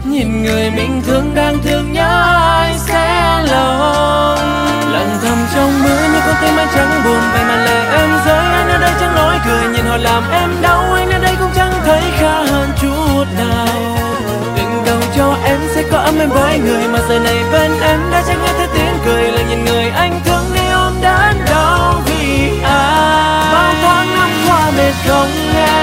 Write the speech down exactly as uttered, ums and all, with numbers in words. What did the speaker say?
Nhìn người mình thương đang thương nhớ ai sẽ lòng. Lặng thầm trong mưa như con tim anh chẳng buồn, vậy mà lệ em rơi. Anh ở đây chẳng nói cười, nhìn họ làm em đau. Anh ở đây cũng chẳng thấy khá hơn chút nào. Đừng cầu cho em sẽ có ấm em với người mà giờ này bên em đã chẳng nghe thấy tiếng cười. Là nhìn người anh thương đi ôm đớn đau vì ai. Bao tháng năm qua mệt không nghe